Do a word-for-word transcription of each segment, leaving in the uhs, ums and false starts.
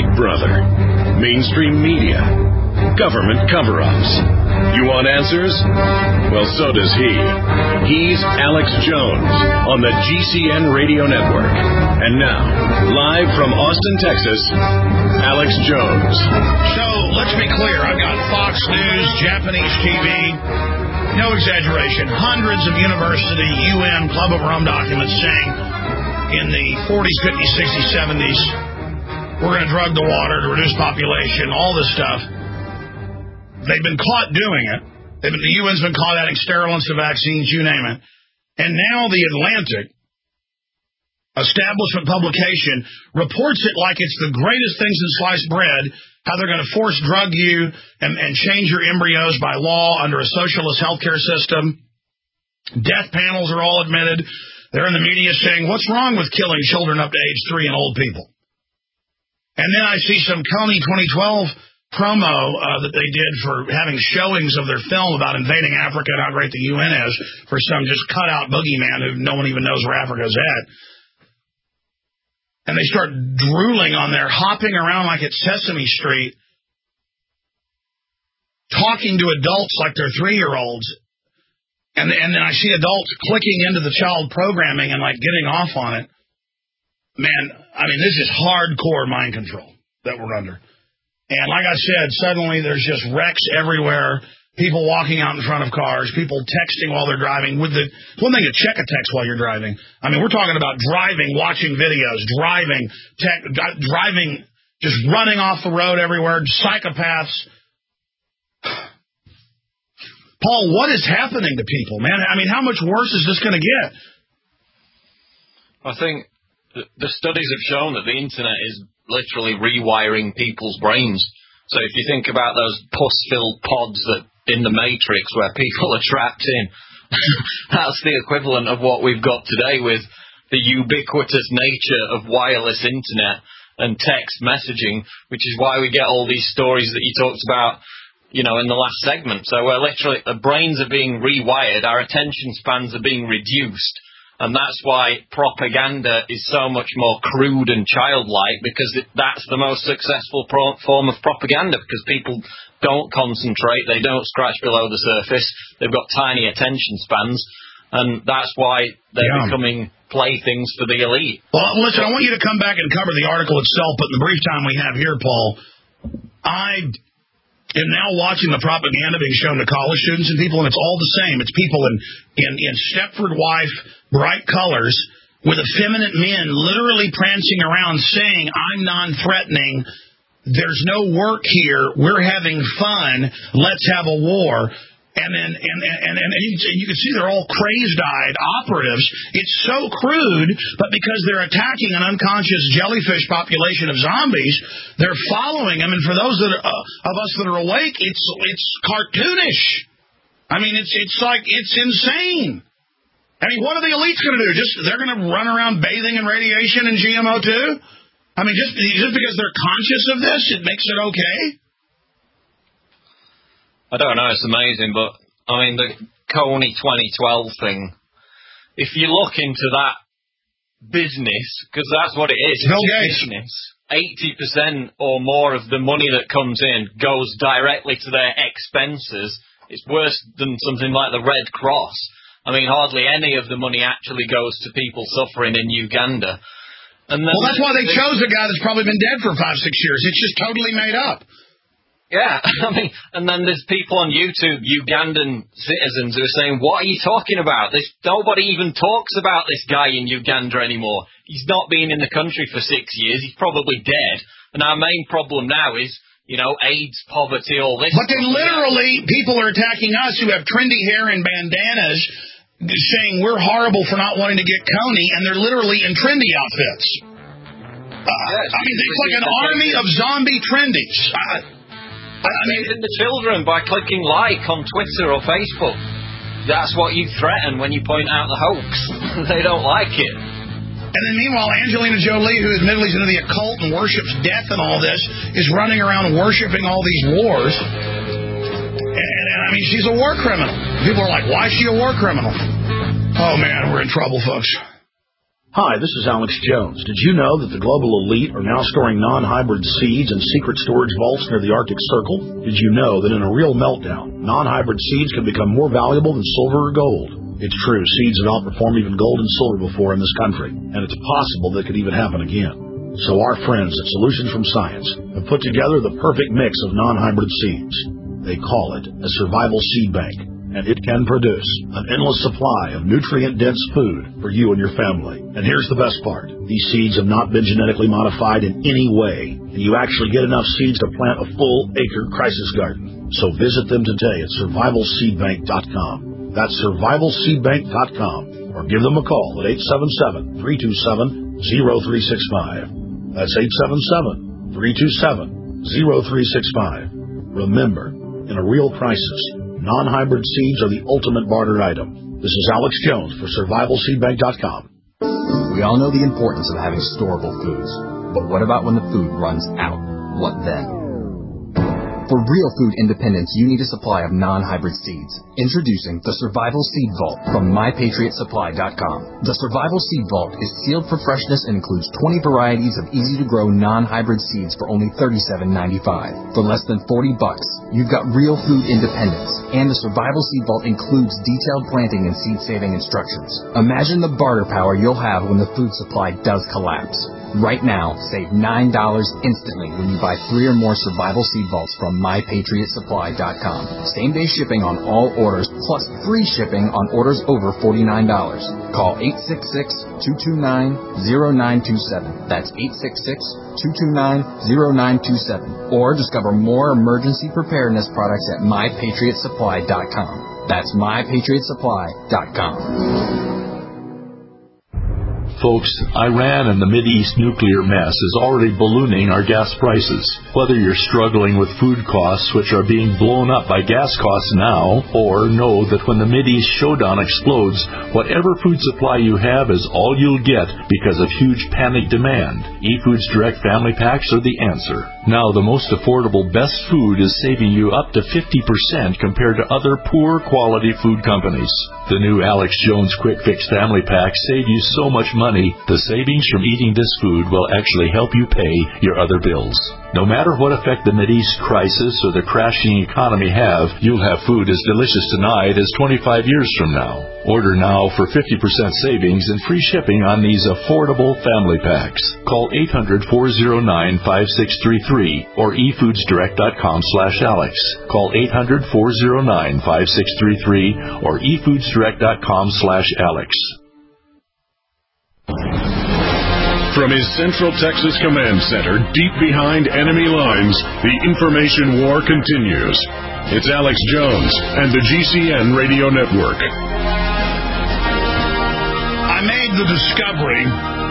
Big Brother, mainstream media, government cover-ups. You want answers? Well, so does he. He's Alex Jones on the G C N Radio Network. And now, live from Austin, Texas, Alex Jones. So, let's be clear. I've got Fox News, Japanese T V. No exaggeration. Hundreds of university, U N, Club of Rome documents saying in the forties, fifties, sixties, seventies, we're going to drug the water to reduce population, all this stuff. They've been caught doing it. They've been, the U N's been caught adding sterilants to vaccines, you name it. And now the Atlantic establishment publication reports it like it's the greatest thing since sliced bread, how they're going to force drug you and, and change your embryos by law under a socialist healthcare system. Death panels are all admitted. They're in the media saying, what's wrong with killing children up to age three and old people? And then I see some Coney twenty twelve promo uh, that they did for having showings of their film about invading Africa and how great the U N is for some just cut-out boogeyman who no one even knows where Africa's at. And they start drooling on there, hopping around like it's Sesame Street, talking to adults like they're three-year-olds. And, and then I see adults clicking into the child programming and, like, getting off on it. Man, I mean, this is hardcore mind control that we're under. And like I said, suddenly there's just wrecks everywhere, people walking out in front of cars, people texting while they're driving. With the one thing to check a text while you're driving. I mean, we're talking about driving, watching videos, driving, tech, driving, just running off the road everywhere, psychopaths. Paul, what is happening to people, man? I mean, how much worse is this going to get? I think the studies have shown that the internet is literally rewiring people's brains. So if you think about those pus-filled pods that in the Matrix where people are trapped in, that's the equivalent of what we've got today with the ubiquitous nature of wireless internet and text messaging, which is why we get all these stories that you talked about, you know, in the last segment. So we're literally, our brains are being rewired, our attention spans are being reduced. And that's why propaganda is so much more crude and childlike, because it, that's the most successful pro- form of propaganda, because people don't concentrate, they don't scratch below the surface, they've got tiny attention spans, and that's why they're yeah. becoming playthings for the elite. Well, listen, I want you to come back and cover the article itself, but in the brief time we have here, Paul, I am now watching the propaganda being shown to college students and people, and it's all the same. It's people in, in, in Stepford Wife, bright colors, with effeminate men literally prancing around saying, I'm non-threatening, there's no work here, we're having fun, let's have a war. And then and, and, and, and you, you can see they're all crazed-eyed operatives. It's so crude, but because they're attacking an unconscious jellyfish population of zombies, they're following them. And for those that are, uh, of us that are awake, it's it's cartoonish. I mean, it's it's like it's insane. I mean, what are the elites going to do? Just they're going to run around bathing in radiation and G M O too? I mean, just just because they're conscious of this, it makes it okay? I don't know, it's amazing, but, I mean, the Coney twenty twelve thing, if you look into that business, because that's what it is, Bill it's Gates. business, eighty percent or more of the money that comes in goes directly to their expenses. It's worse than something like the Red Cross. I mean, hardly any of the money actually goes to people suffering in Uganda. And then well, that's why they chose a guy that's probably been dead for five, six years. It's just totally made up. Yeah, I mean, and then there's people on YouTube, Ugandan citizens, who are saying, what are you talking about? This, nobody even talks about this guy in Uganda anymore. He's not been in the country for six years. He's probably dead. And our main problem now is, you know, AIDS, poverty, all this. But then literally, people are attacking us who have trendy hair and bandanas, saying we're horrible for not wanting to get Coney, and they're literally in trendy outfits. Uh, yes, I mean, it's like an army of zombie trendies. Uh, I mean, in the children by clicking like on Twitter or Facebook. That's what you threaten when you point out the hoax. They don't like it. And then meanwhile, Angelina Jolie, who admittedly is into the occult and worships death and all this, is running around worshiping all these wars. And, and I mean, she's a war criminal. People are like, why is she a war criminal? Oh, man, we're in trouble, folks. Hi, this is Alex Jones. Did you know that the global elite are now storing non-hybrid seeds in secret storage vaults near the Arctic Circle? Did you know that in a real meltdown, non-hybrid seeds can become more valuable than silver or gold? It's true, seeds have outperformed even gold and silver before in this country, and it's possible that could even happen again. So our friends at Solutions from Science have put together the perfect mix of non-hybrid seeds. They call it a survival seed bank. And it can produce an endless supply of nutrient-dense food for you and your family. And here's the best part. These seeds have not been genetically modified in any way, and you actually get enough seeds to plant a full-acre crisis garden. So visit them today at survival seed bank dot com. That's survival seed bank dot com. Or give them a call at eight seven seven, three two seven, zero three six five. That's eight seven seven, three two seven, zero three six five. Remember, in a real crisis, non-hybrid seeds are the ultimate barter item. This is Alex Jones for survival seed bank dot com. We all know the importance of having storable foods. But what about when the food runs out? What then? For real food independence, you need a supply of non-hybrid seeds. Introducing the Survival Seed Vault from my patriot supply dot com. The Survival Seed Vault is sealed for freshness and includes twenty varieties of easy-to-grow non-hybrid seeds for only thirty-seven ninety-five. For less than forty bucks, you've got real food independence. And the Survival Seed Vault includes detailed planting and seed-saving instructions. Imagine the barter power you'll have when the food supply does collapse. Right now, save nine dollars instantly when you buy three or more Survival Seed Vaults from my patriot supply dot com. Same-day shipping on all orders, plus free shipping on orders over forty-nine dollars. Call eight six six, two two nine, zero nine two seven. That's eight six six, two two nine, zero nine two seven. Or discover more emergency preparedness products at my patriot supply dot com. That's my patriot supply dot com. Folks, Iran and the Mideast nuclear mess is already ballooning our gas prices. Whether you're struggling with food costs, which are being blown up by gas costs now, or know that when the Mideast showdown explodes, whatever food supply you have is all you'll get because of huge panic demand, eFoods Direct Family Packs are the answer. Now, the most affordable best food is saving you up to fifty percent compared to other poor quality food companies. The new Alex Jones Quick Fix Family Packs save you so much money, the savings from eating this food will actually help you pay your other bills. No matter what effect the Mideast crisis or the crashing economy have, you'll have food as delicious tonight as twenty-five years from now. Order now for fifty percent savings and free shipping on these affordable family packs. Call eight hundred, four oh nine, five six three three or e foods direct dot com slash Alex. Call eight hundred, four oh nine, five six three three or e foods direct dot com slash Alex. From his Central Texas Command Center, deep behind enemy lines, the information war continues. It's Alex Jones and the G C N Radio Network. I made the discovery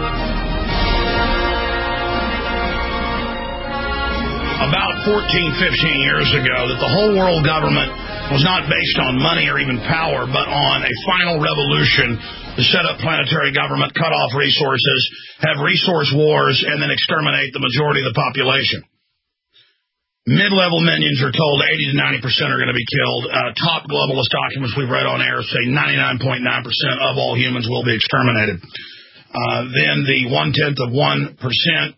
about fourteen, fifteen years ago that the whole world government was not based on money or even power, but on a final revolution to set up planetary government, cut off resources, have resource wars, and then exterminate the majority of the population. Mid-level minions are told eighty to ninety percent are going to be killed. Uh, top globalist documents we've read on air say ninety-nine point nine percent of all humans will be exterminated. Uh, then the one-tenth of one percent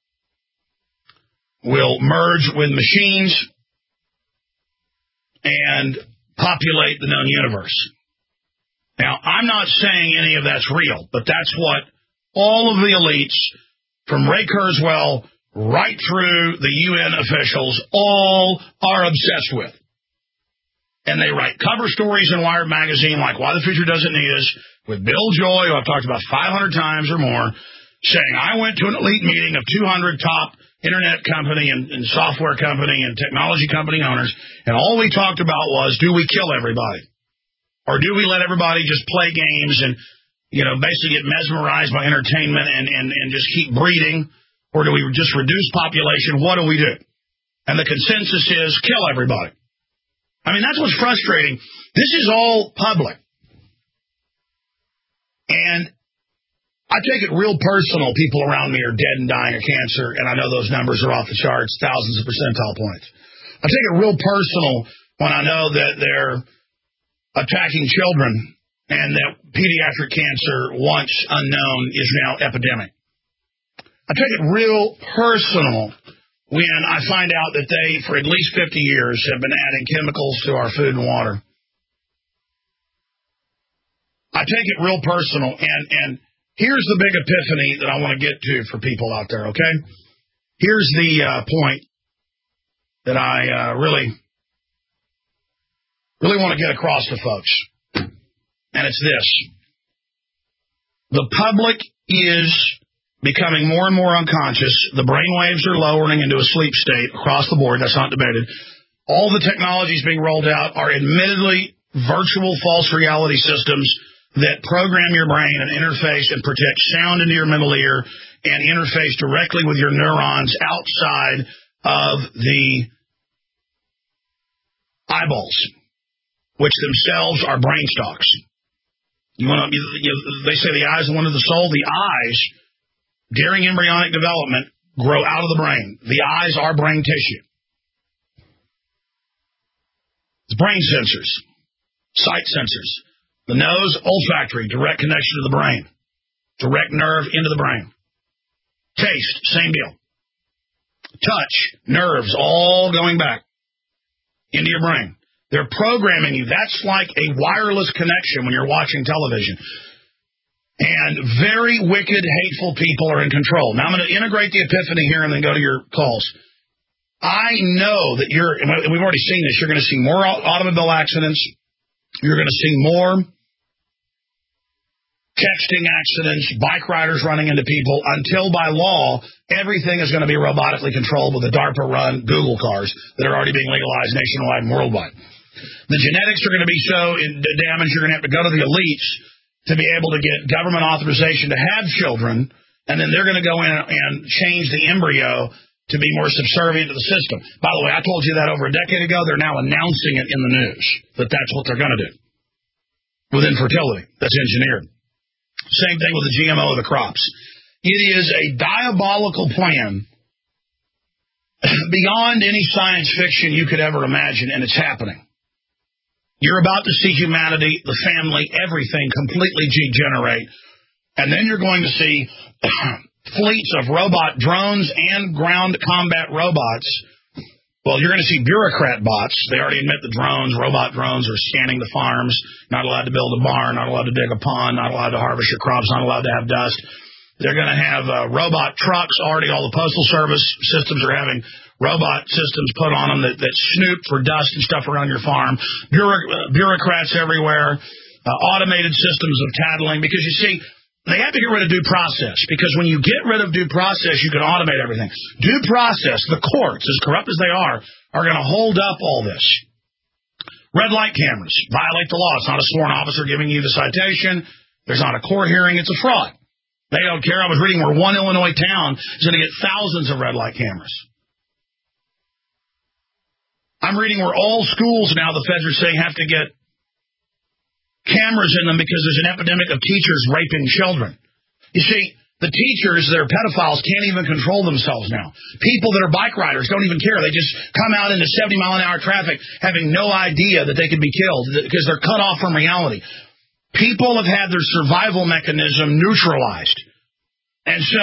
will merge with machines and populate the known universe. Now, I'm not saying any of that's real, but that's what all of the elites, from Ray Kurzweil right through the U N officials, all are obsessed with. And they write cover stories in Wired magazine like Why the Future Doesn't Need Us, with Bill Joy, who I've talked about five hundred times or more, saying, I went to an elite meeting of two hundred top internet company and, and software company and technology company owners, and all we talked about was, do we kill everybody? Or do we let everybody just play games and, you know, basically get mesmerized by entertainment and, and, and just keep breeding? Or do we just reduce population? What do we do? And the consensus is kill everybody. I mean, that's what's frustrating. This is all public. And I take it real personal. People around me are dead and dying of cancer, and I know those numbers are off the charts, thousands of percentile points. I take it real personal when I know that they're attacking children and that pediatric cancer, once unknown, is now epidemic. I take it real personal when I find out that they, for at least fifty years, have been adding chemicals to our food and water. I take it real personal, and, and here's the big epiphany that I want to get to for people out there, okay? Here's the uh, point that I uh, really, really want to get across to folks, and it's this. The public is becoming more and more unconscious. The brain waves are lowering into a sleep state across the board. That's not debated. All the technologies being rolled out are admittedly virtual false reality systems that program your brain and interface and project sound into your middle ear and interface directly with your neurons outside of the eyeballs, which themselves are brain stalks. You want to, you, you, they say the eyes are one of the soul. The eyes, during embryonic development, grow out of the brain. The eyes are brain tissue. It's brain sensors, sight sensors. The nose, olfactory, direct connection to the brain. Direct nerve into the brain. Taste, same deal. Touch, nerves, all going back into your brain. They're programming you. That's like a wireless connection when you're watching television. And very wicked, hateful people are in control. Now, I'm going to integrate the epiphany here and then go to your calls. I know that you're, and we've already seen this, you're going to see more automobile accidents. You're going to see more texting accidents, bike riders running into people, until by law, everything is going to be robotically controlled with the DARPA-run Google cars that are already being legalized nationwide and worldwide. The genetics are going to be so damaged, you're going to have to go to the elites to be able to get government authorization to have children, and then they're going to go in and change the embryo to be more subservient to the system. By the way, I told you that over a decade ago. They're now announcing it in the news, that that's what they're going to do with infertility. That's engineered. Same thing with the G M O of the crops. It is a diabolical plan beyond any science fiction you could ever imagine, and it's happening. You're about to see humanity, the family, everything completely degenerate, and then you're going to see fleets of robot drones and ground combat robots. Well, you're going to see bureaucrat bots. They already admit the drones, robot drones, are scanning the farms, not allowed to build a barn, not allowed to dig a pond, not allowed to harvest your crops, not allowed to have dust. They're going to have uh, robot trucks. Already all the Postal Service systems are having robot systems put on them that, that snoop for dust and stuff around your farm. Bureau- uh, bureaucrats everywhere, uh, automated systems of tattling, because you see, they have to get rid of due process, because when you get rid of due process, you can automate everything. Due process, the courts, as corrupt as they are, are going to hold up all this. Red light cameras violate the law. It's not a sworn officer giving you the citation. There's not a court hearing. It's a fraud. They don't care. I was reading where one Illinois town is going to get thousands of red light cameras. I'm reading where all schools now, the feds are saying, have to get cameras in them because there's an epidemic of teachers raping children. You see, the teachers that are pedophiles can't even control themselves now. People that are bike riders don't even care. They just come out into seventy mile an hour traffic having no idea that they could be killed because they're cut off from reality. People have had their survival mechanism neutralized. And so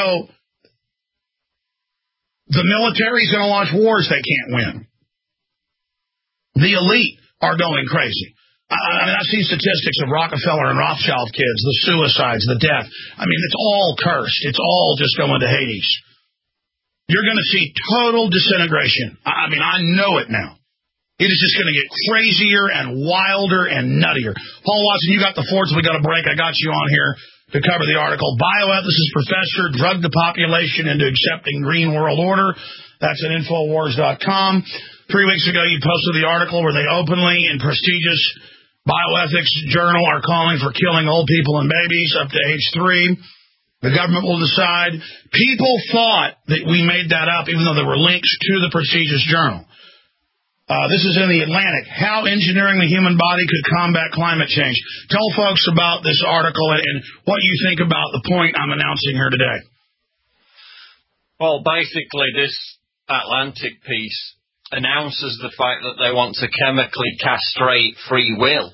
the military is going to launch wars they can't win. The elite are going crazy. I mean, I've seen statistics of Rockefeller and Rothschild kids, the suicides, the death. I mean, it's all cursed. It's all just going to Hades. You're going to see total disintegration. I mean, I know it now. It is just going to get crazier and wilder and nuttier. Paul Watson, you got the fourth. We got a break. I got you on here to cover the article. Bioethicist professor drugged the population into accepting green world order. That's at Infowars dot com. Three weeks ago, you posted the article where they openly in prestigious bioethics journal are calling for killing old people and babies up to age three. The government will decide. People thought that we made that up, even though there were links to the prestigious journal. Uh, this is in the Atlantic. How engineering the human body could combat climate change. Tell folks about this article and, and what you think about the point I'm announcing here today. Well, basically, this Atlantic piece announces the fact that they want to chemically castrate free will.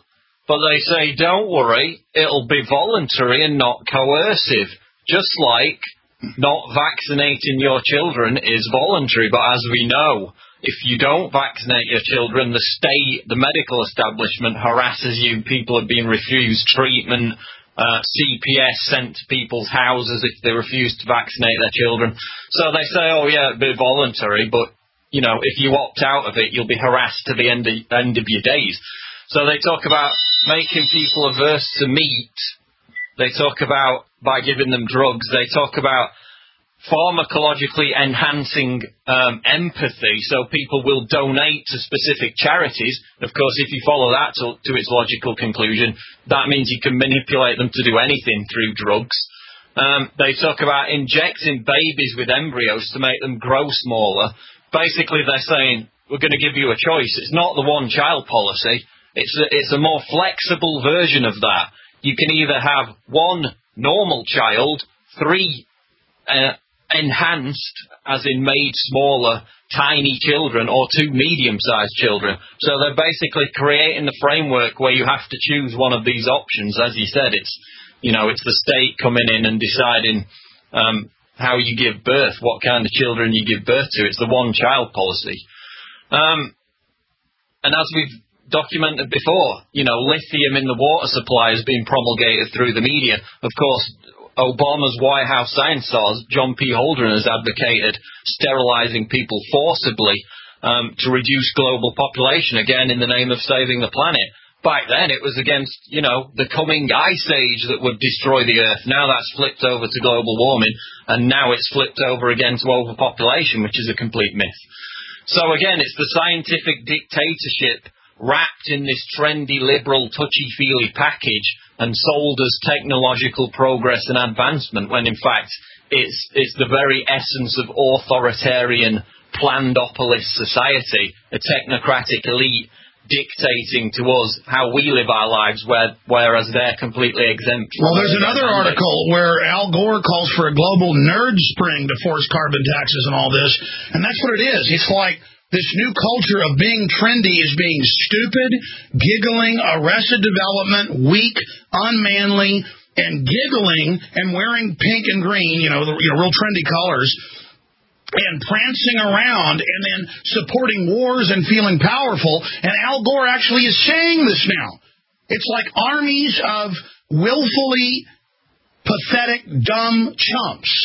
But they say, don't worry, it'll be voluntary and not coercive. Just like not vaccinating your children is voluntary. But as we know, if you don't vaccinate your children, the state, the medical establishment harasses you. People are being refused treatment. Uh, C P S sent to people's houses if they refuse to vaccinate their children. So they say, oh, yeah, it'll be voluntary, but, you know, if you opt out of it, you'll be harassed to the end of, end of your days. So they talk about making people averse to meat. They talk about, by giving them drugs, they talk about pharmacologically enhancing um, empathy, so people will donate to specific charities. Of course, if you follow that to, to its logical conclusion, that means you can manipulate them to do anything through drugs. Um, they talk about injecting babies with embryos to make them grow smaller. Basically, they're saying, we're going to give you a choice. It's not the one-child policy. It's a, it's a more flexible version of that. You can either have one normal child, three uh, enhanced, as in made smaller, tiny children, or two medium-sized children. So they're basically creating the framework where you have to choose one of these options. As you said, it's, you know, it's the state coming in and deciding um, how you give birth, what kind of children you give birth to. It's the one-child policy. Um, and as we've documented before, you know, lithium in the water supply has been promulgated through the media. Of course, Obama's White House science czar, John P. Holdren, has advocated sterilizing people forcibly um, to reduce global population, again, in the name of saving the planet. Back then, it was against, you know, the coming ice age that would destroy the Earth. Now that's flipped over to global warming, and now it's flipped over again to overpopulation, which is a complete myth. So again, it's the scientific dictatorship wrapped in this trendy, liberal, touchy-feely package and sold as technological progress and advancement, when in fact it's it's the very essence of authoritarian, plandopolis society, a technocratic elite dictating to us how we live our lives, where, whereas they're completely exempt. Well, there's another article where Al Gore calls for a global nerd spring to force carbon taxes and all this, and that's what it is. It's like this new culture of being trendy is being stupid, giggling, arrested development, weak, unmanly, and giggling and wearing pink and green, you know, the you know, real trendy colors, and prancing around and then supporting wars and feeling powerful. And Al Gore actually is saying this now. It's like armies of willfully pathetic, dumb chumps.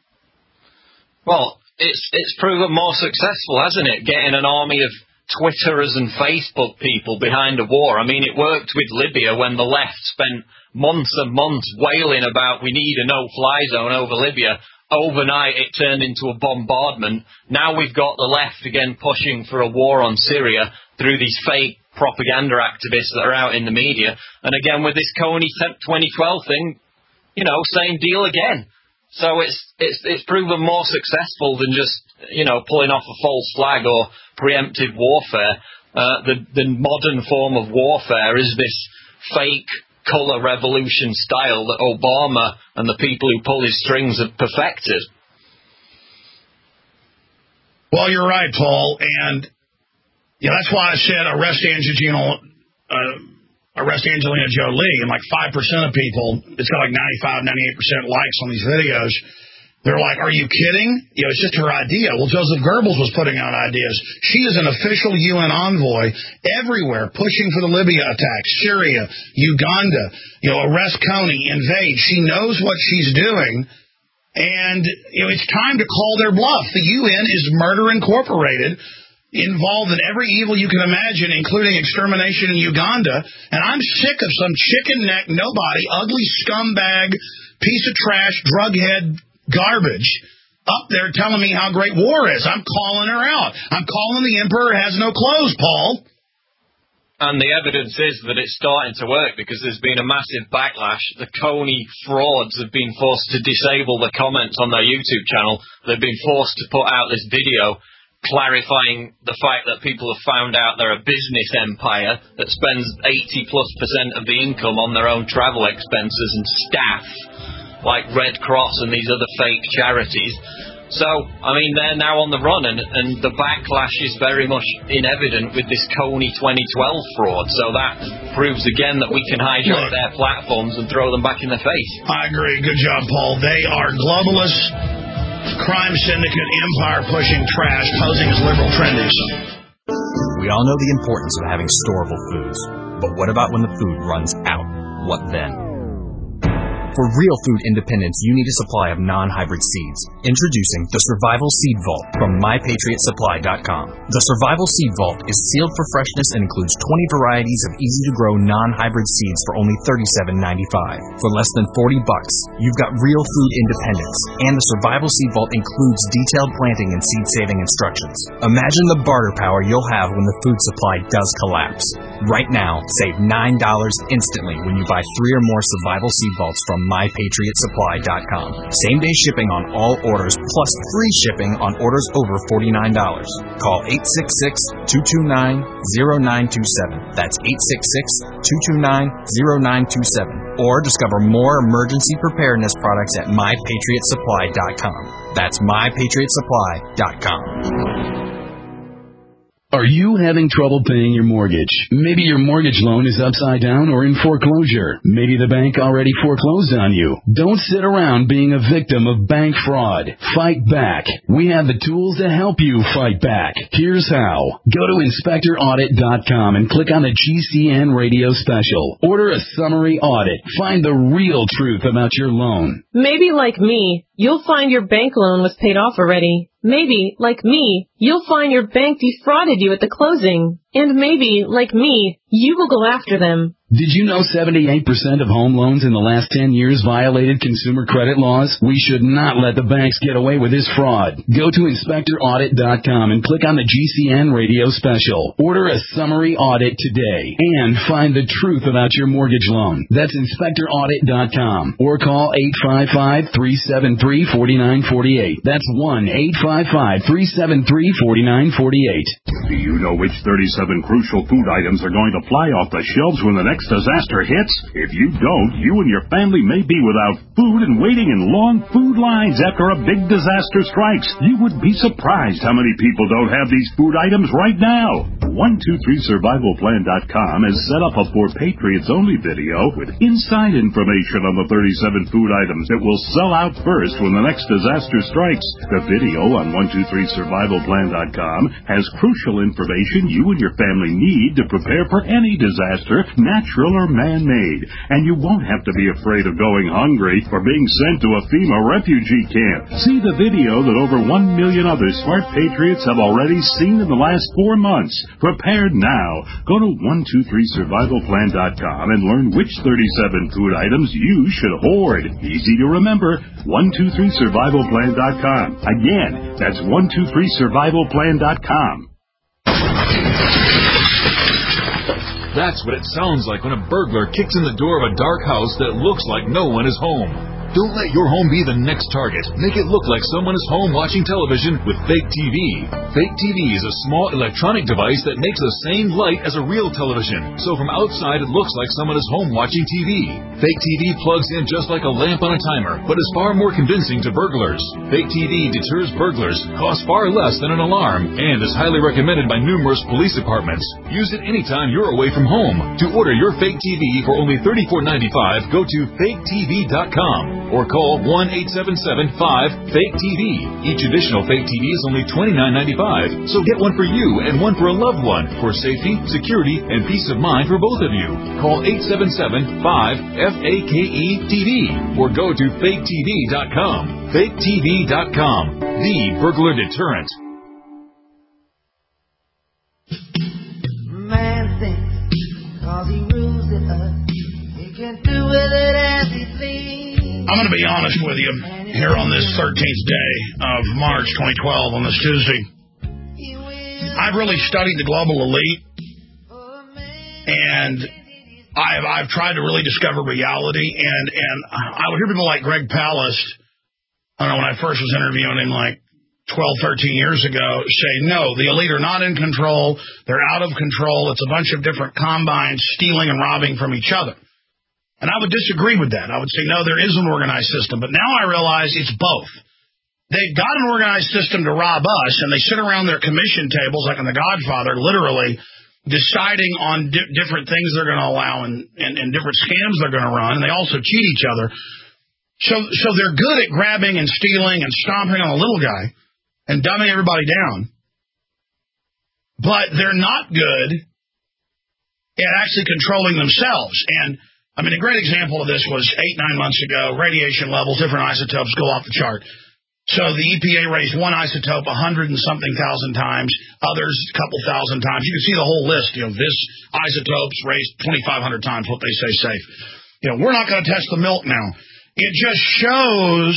Well, It's it's proven more successful, hasn't it? Getting an army of Twitterers and Facebook people behind a war. I mean, it worked with Libya when the left spent months and months wailing about we need a no-fly zone over Libya. Overnight, it turned into a bombardment. Now we've got the left again pushing for a war on Syria through these fake propaganda activists that are out in the media. And again, with this Kony twenty twelve thing, you know, same deal again. So it's it's it's proven more successful than just, you know, pulling off a false flag or preemptive warfare. Uh, the the modern form of warfare is this fake colour revolution style that Obama and the people who pull his strings have perfected. Well, you're right, Paul, and yeah, that's why I said arrest Angelina, uh, arrest Angelina Jolie, and like five percent of people, it's got like ninety-five, ninety-eight percent likes on these videos. They're like, are you kidding? You know, it's just her idea. Well, Joseph Goebbels was putting out ideas. She is an official U N envoy everywhere, pushing for the Libya attacks, Syria, Uganda, you know, arrest Kony, invade. She knows what she's doing, and, you know, it's time to call their bluff. The U N is Murder Incorporated, involved in every evil you can imagine, including extermination in Uganda, and I'm sick of some chicken neck, nobody, ugly scumbag, piece of trash, drughead garbage up there telling me how great war is. I'm calling her out. I'm calling the emperor has no clothes, Paul. And the evidence is that it's starting to work, because there's been a massive backlash. The Kony frauds have been forced to disable the comments on their YouTube channel. They've been forced to put out this video clarifying the fact that people have found out they're a business empire that spends eighty plus percent of the income on their own travel expenses and staff, like Red Cross and these other fake charities. So, I mean, they're now on the run, and, and the backlash is very much in evident with this Coney twenty twelve fraud. So that proves again that we can hijack Look, their platforms and throw them back in the face. I agree. Good job, Paul. They are globalists, crime syndicate, empire-pushing trash, posing as liberal trendies. We all know the importance of having storable foods. But what about when the food runs out? What then? For real food independence, you need a supply of non-hybrid seeds. Introducing the Survival Seed Vault from my patriot supply dot com. The Survival Seed Vault is sealed for freshness and includes twenty varieties of easy-to-grow non-hybrid seeds for only thirty-seven ninety-five. For less than forty bucks, you've got real food independence. And the Survival Seed Vault includes detailed planting and seed-saving instructions. Imagine the barter power you'll have when the food supply does collapse. Right now, save nine dollars instantly when you buy three or more Survival Seed Vaults from my patriot supply dot com. Same-day shipping on all orders, plus free shipping on orders over forty-nine dollars. Call eight six six, two two nine, zero nine two seven. That's eight six six, two two nine, zero nine two seven. Or discover more emergency preparedness products at my patriot supply dot com. That's my patriot supply dot com. Are you having trouble paying your mortgage? Maybe your mortgage loan is upside down or in foreclosure. Maybe the bank already foreclosed on you. Don't sit around being a victim of bank fraud. Fight back. We have the tools to help you fight back. Here's how. Go to inspector audit dot com and click on the G C N radio special. Order a summary audit. Find the real truth about your loan. Maybe like me, you'll find your bank loan was paid off already. Maybe, like me, you'll find your bank defrauded you at the closing. And maybe, like me, you will go after them. Did you know seventy-eight percent of home loans in the last ten years violated consumer credit laws? We should not let the banks get away with this fraud. Go to inspector audit dot com and click on the G C N radio special. Order a summary audit today and find the truth about your mortgage loan. That's inspector audit dot com or call eight five five, three seven three, four nine four eight. That's one eight five five, three seven three, four nine four eight. Do you know which thirty-seven crucial food items are going to fly off the shelves when the next disaster hits? If you don't, you and your family may be without food and waiting in long food lines after a big disaster strikes. You would be surprised how many people don't have these food items right now. one two three survival plan dot com has set up a For Patriots Only video with inside information on the thirty-seven food items that will sell out first when the next disaster strikes. The video on one two three survival plan dot com has crucial information you and your family need to prepare for any disaster, natural or man-made. And you won't have to be afraid of going hungry or being sent to a FEMA refugee camp. See the video that over one million other smart patriots have already seen in the last four months. Prepared now. Go to one two three survival plan dot com and learn which thirty-seven food items you should hoard. Easy to remember. one two three survival plan dot com. Again, that's one two three survival plan dot com. That's what it sounds like when a burglar kicks in the door of a dark house that looks like no one is home. Don't let your home be the next target. Make it look like someone is home watching television with Fake T V. Fake T V is a small electronic device that makes the same light as a real television. So from outside, it looks like someone is home watching T V. Fake T V plugs in just like a lamp on a timer, but is far more convincing to burglars. Fake T V deters burglars, costs far less than an alarm, and is highly recommended by numerous police departments. Use it anytime you're away from home. To order your Fake T V for only thirty-four ninety-five, go to fake T V dot com. Or call one eight seven seven, five, fake T V. Each additional Fake T V is only twenty-nine ninety-five, so get one for you and one for a loved one for safety, security, and peace of mind for both of you. Call eight seven seven, five, F A K E T V or go to fake T V dot com. fake T V dot com, the burglar deterrent. Man thinks cause he rules it up, he can do with it as he pleases. I'm going to be honest with you here on this thirteenth day of March twenty twelve on this Tuesday. I've really studied the global elite, and I've I've tried to really discover reality. And and I would hear people like Greg Palast, I don't know, when I first was interviewing him like twelve, thirteen years ago, say, no, the elite are not in control. They're out of control. It's a bunch of different combines stealing and robbing from each other. And I would disagree with that. I would say, no, there is an organized system. But now I realize it's both. they've got an organized system to rob us, and they sit around their commission tables, like in The Godfather, literally deciding on di- different things they're going to allow and, and, and different scams they're going to run, and they also cheat each other. So, so they're good at grabbing and stealing and stomping on a little guy and dumbing everybody down. But they're not good at actually controlling themselves. And, I mean, a great example of this was eight, nine months ago, radiation levels, different isotopes go off the chart. So the E P A raised one isotope a hundred and something thousand times, others a couple thousand times. You can see the whole list. You know, this isotope's raised twenty-five hundred times what they say safe. You know, we're not going to test the milk now. It just shows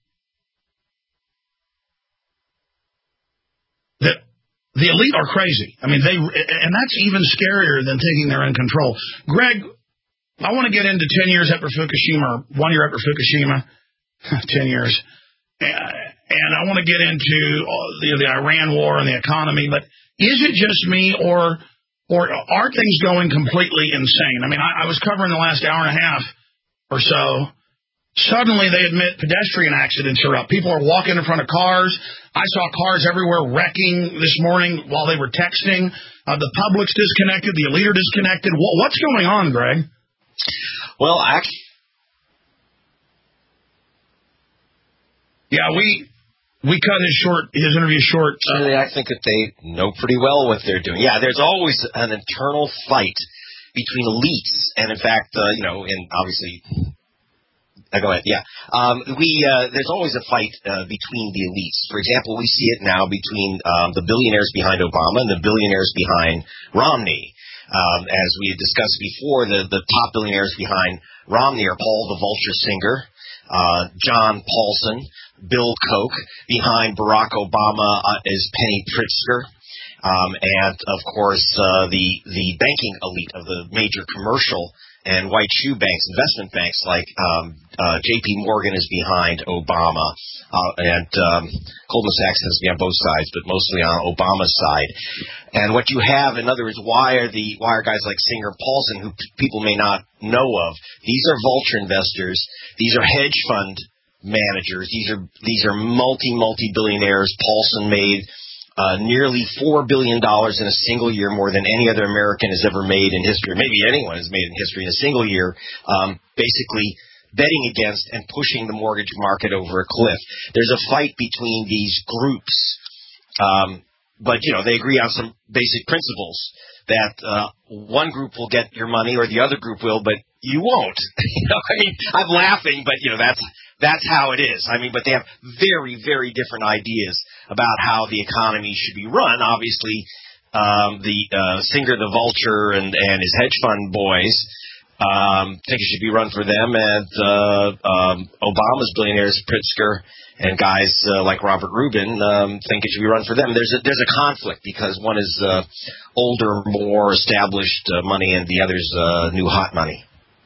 that the elite are crazy. I mean, they, and that's even scarier than thinking they're in control. Greg, I want to get into ten years after Fukushima, or one year after Fukushima, ten years. And I want to get into the, the Iran war and the economy, but is it just me, or or are things going completely insane? I mean, I, I was covering the last hour and a half or so. Suddenly they admit pedestrian accidents are up. People are walking in front of cars. I saw cars everywhere wrecking this morning while they were texting. Uh, the public's disconnected. The elite are disconnected. What, what's going on, Greg? Well, actually... Yeah, we we cut his short his interview short. Uh, I think that they know pretty well what they're doing. Yeah, there's always an internal fight between elites, and in fact, uh, you know, and obviously, uh, go ahead. Yeah, um, we uh, there's always a fight uh, between the elites. For example, we see it now between um, the billionaires behind Obama and the billionaires behind Romney. Um, as we had discussed before, the the top billionaires behind Romney are Paul the Vulture Singer, uh, John Paulson, Bill Koch. Behind Barack Obama uh, is Penny Pritzker, um, and of course uh, the the banking elite of the major commercial and white shoe banks, investment banks like um, uh, J P Morgan is behind Obama, uh, and um, Goldman Sachs has to be on both sides, but mostly on Obama's side. And what you have, in other words, why are the why are guys like Singer Paulson, who p- people may not know of? These are vulture investors. These are hedge fund managers. These are these are multi multi billionaires. Paulson made uh, nearly four billion dollars in a single year, more than any other American has ever made in history. Maybe anyone has made in history in a single year. Um, basically, betting against and pushing the mortgage market over a cliff. There's a fight between these groups, um, but you know they agree on some basic principles. That uh, one group will get your money, or the other group will, but you won't. you know, I mean, I'm laughing, but you know that's. That's how it is. I mean, but they have very, very different ideas about how the economy should be run. Obviously, um, the uh, Singer, the Vulture, and, and his hedge fund boys um, think it should be run for them, and uh, um, Obama's billionaires, Pritzker, and guys uh, like Robert Rubin um, think it should be run for them. There's a, there's a conflict because one is uh, older, more established uh, money, and the other's uh, new hot money.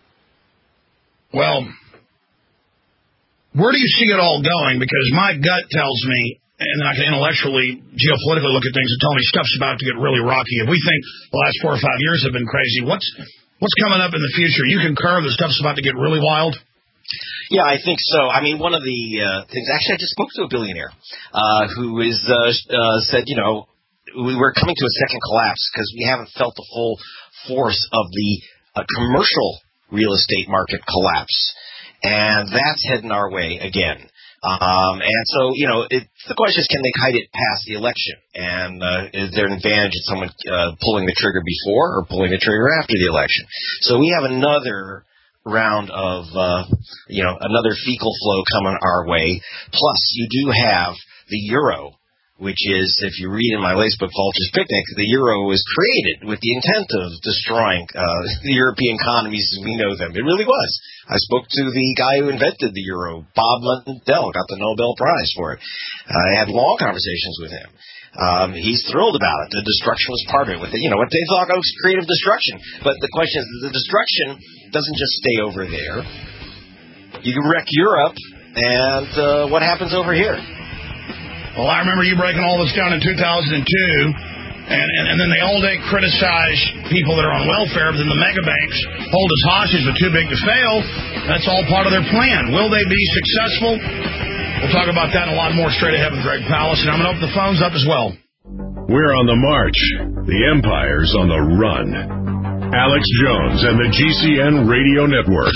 Well, where do you see it all going? Because my gut tells me, and then I can intellectually, geopolitically look at things and tell me stuff's about to get really rocky. If we think the last four or five years have been crazy, what's what's coming up in the future? You concur the stuff's about to get really wild? Yeah, I think so. I mean, one of the uh, things, actually, I just spoke to a billionaire uh, who is uh, uh, said, you know, we we're coming to a second collapse because we haven't felt the full force of the uh, commercial real estate market collapse. And that's heading our way again. Um, and so, you know, it, the question is, can they kite it past the election? And uh, is there an advantage in someone uh, pulling the trigger before or pulling the trigger after the election? So we have another round of, uh, you know, another fecal flow coming our way. Plus, you do have the euro, which is, if you read in my latest book, Vulture's Picnic, the euro was created with the intent of destroying uh, the European economies as we know them. It really was. I spoke to the guy who invented the euro, Bob Mundell, got the Nobel Prize for it. I had long conversations with him. Um, he's thrilled about it. The destruction was part of it. With the, you know, what they thought was creative destruction. But the question is, the destruction doesn't just stay over there. You wreck Europe, and uh, what happens over here? Well, I remember you breaking all this down in two thousand two, and, and, and then they all day criticize people that are on welfare, but then the mega banks hold us hostage but too big to fail. That's all part of their plan. Will they be successful? We'll talk about that and a lot more straight ahead with Greg Palast, and I'm going to open the phones up as well. We're on the march. The Empire's on the run. Alex Jones and the G C N Radio Network.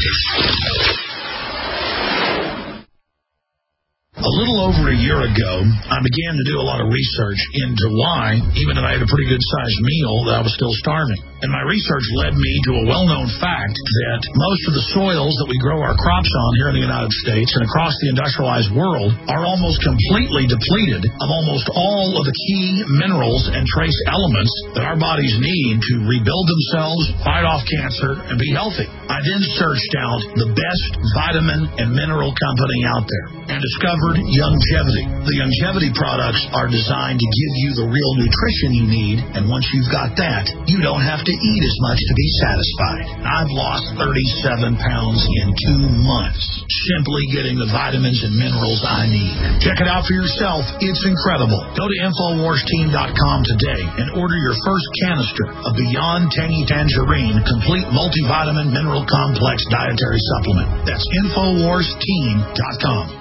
A little over a year ago, I began to do a lot of research into why, even if I had a pretty good-sized meal, that I was still starving. And my research led me to a well-known fact that most of the soils that we grow our crops on here in the United States and across the industrialized world are almost completely depleted of almost all of the key minerals and trace elements that our bodies need to rebuild themselves, fight off cancer, and be healthy. I then searched out the best vitamin and mineral company out there and discovered Youngevity. The Youngevity products are designed to give you the real nutrition you need, and once you've got that, you don't have to eat as much to be satisfied. I've lost thirty-seven pounds in two months, simply getting the vitamins and minerals I need. Check it out for yourself. It's incredible. Go to Infowars Team dot com today and order your first canister of Beyond Tangy Tangerine Complete Multivitamin Mineral Complex Dietary Supplement. That's Infowars Team dot com.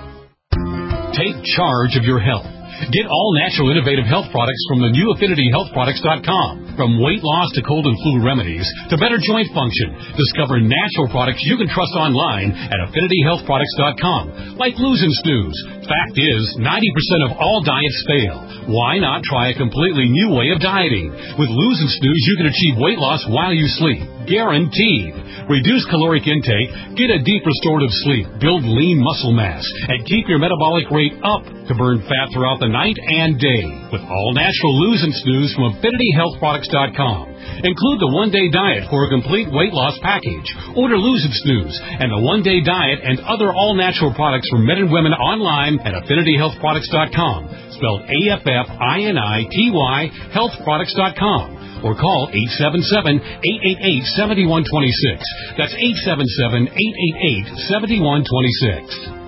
Take charge of your health. Get all natural innovative health products from the new Affinity Health Products dot com. From weight loss to cold and flu remedies to better joint function, discover natural products you can trust online at Affinity Health Products dot com, like Lose and Snooze. Fact is, ninety percent of all diets fail. Why not try a completely new way of dieting? With Lose and Snooze, you can achieve weight loss while you sleep. Guaranteed. Reduce caloric intake, get a deep restorative sleep, build lean muscle mass, and keep your metabolic rate up to burn fat throughout the night and day. With all natural Lose and Snooze from Affinity Health Products dot com. Include the one-day diet for a complete weight loss package. Order Lose and Snooze and the one-day diet and other all-natural products for men and women online at Affinity Health Products dot com. Spelled A F F I N I T Y Health Products dot com. Or call eight seven seven, eight eight eight, seven one two six. That's eight seven seven, eight eight eight, seven one two six.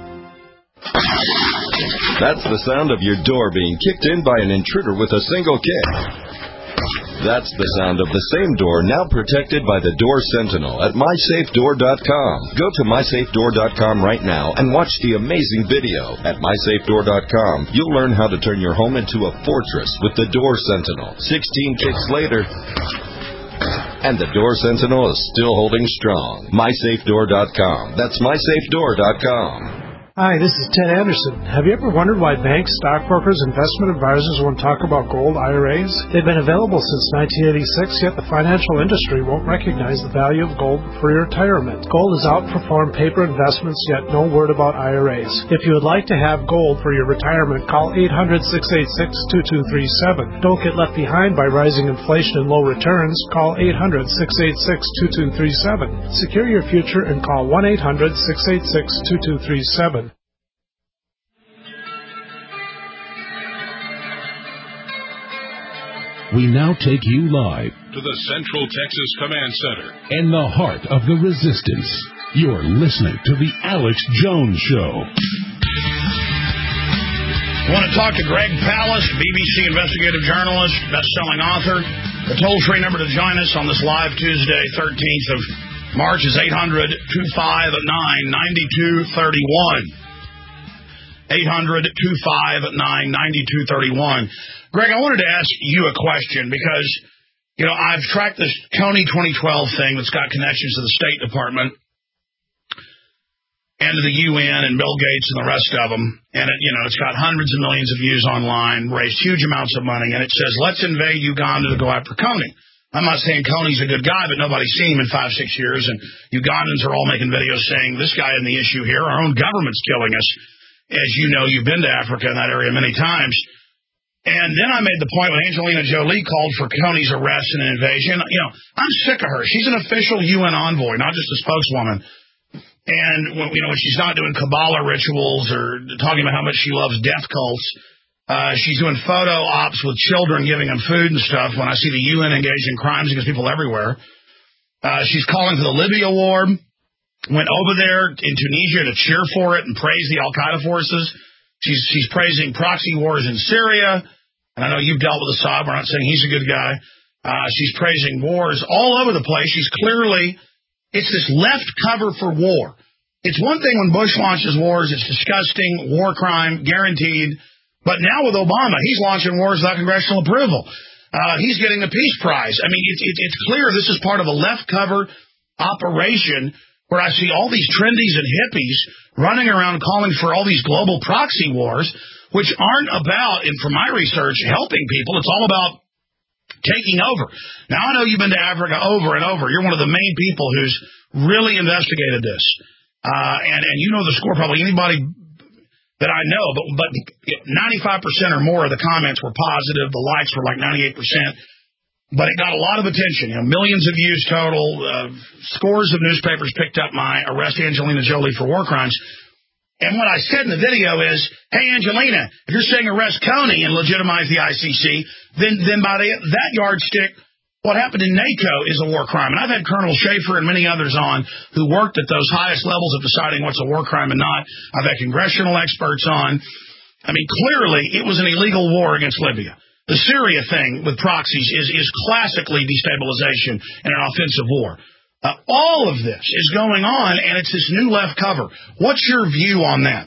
That's the sound of your door being kicked in by an intruder with a single kick. That's the sound of the same door now protected by the Door Sentinel at my safe door dot com. Go to my safe door dot com right now and watch the amazing video. At my safe door dot com, you'll learn how to turn your home into a fortress with the Door Sentinel. sixteen kicks later, and the Door Sentinel is still holding strong. my safe door dot com. That's my safe door dot com. Hi, this is Ted Anderson. Have you ever wondered why banks, stockbrokers, investment advisors won't talk about gold I R As? They've been available since nineteen eighty-six, yet the financial industry won't recognize the value of gold for your retirement. Gold has outperformed paper investments, yet no word about I R As. If you would like to have gold for your retirement, call eight hundred, six eight six, two two three seven. Don't get left behind by rising inflation and low returns. Call eight hundred, six eight six, two two three seven. Secure your future and call one eight hundred, six eight six, two two three seven. We now take you live to the Central Texas Command Center in the heart of the resistance. You're listening to the Alex Jones Show. Want to talk to Greg Palast, B B C investigative journalist, best-selling author. The toll-free number to join us on this live Tuesday, thirteenth of March is eight hundred, two five nine, nine two three one. eight hundred, two five nine, nine two three one. Greg, I wanted to ask you a question because, you know, I've tracked this Kony twenty twelve thing that's got connections to the State Department and to the U N and Bill Gates and the rest of them. And, it, you know, it's got hundreds of millions of views online, raised huge amounts of money, and it says, let's invade Uganda to go after Kony. I'm not saying Kony's a good guy, but nobody's seen him in five, six years, and Ugandans are all making videos saying, this guy isn't the issue here. Our own government's killing us. As you know, you've been to Africa in that area many times. And then I made the point when Angelina Jolie called for Kony's arrest and an invasion. You know, I'm sick of her. She's an official U N envoy, not just a spokeswoman. And, when, you know, when she's not doing Kabbalah rituals or talking about how much she loves death cults, uh, she's doing photo ops with children, giving them food and stuff. When I see the U N engaged in crimes against people everywhere. Uh, she's calling for the Libya war. Went over there in Tunisia to cheer for it and praise the Al-Qaeda forces. She's she's praising proxy wars in Syria. And I know you've dealt with Assad. We're not saying he's a good guy. Uh, she's praising wars all over the place. She's clearly, it's this left cover for war. it's one thing when Bush launches wars, it's disgusting, war crime, guaranteed. But now with Obama, he's launching wars without congressional approval. Uh, he's getting the Peace Prize. I mean, it, it, it's clear this is part of a left-cover operation where I see all these trendies and hippies running around calling for all these global proxy wars, which aren't about, and from my research, helping people. It's all about taking over. Now, I know you've been to Africa over and over. You're one of the main people who's really investigated this. Uh, and, and you know the score, probably anybody that I know, but, but ninety-five percent or more of the comments were positive. The likes were like ninety-eight percent. But it got a lot of attention, you know, millions of views total. Uh, scores of newspapers picked up my Arrest Angelina Jolie for War Crimes. And what I said in the video is, hey, Angelina, if you're saying arrest Coney and legitimize the I C C, then, then by the, that yardstick, what happened in NATO is a war crime. And I've had Colonel Schaefer and many others on who worked at those highest levels of deciding what's a war crime and not. I've had congressional experts on. I mean, clearly, it was an illegal war against Libya. The Syria thing with proxies is, is classically destabilization and an offensive war. Uh, all of this is going on, and it's this new left cover. What's your view on that?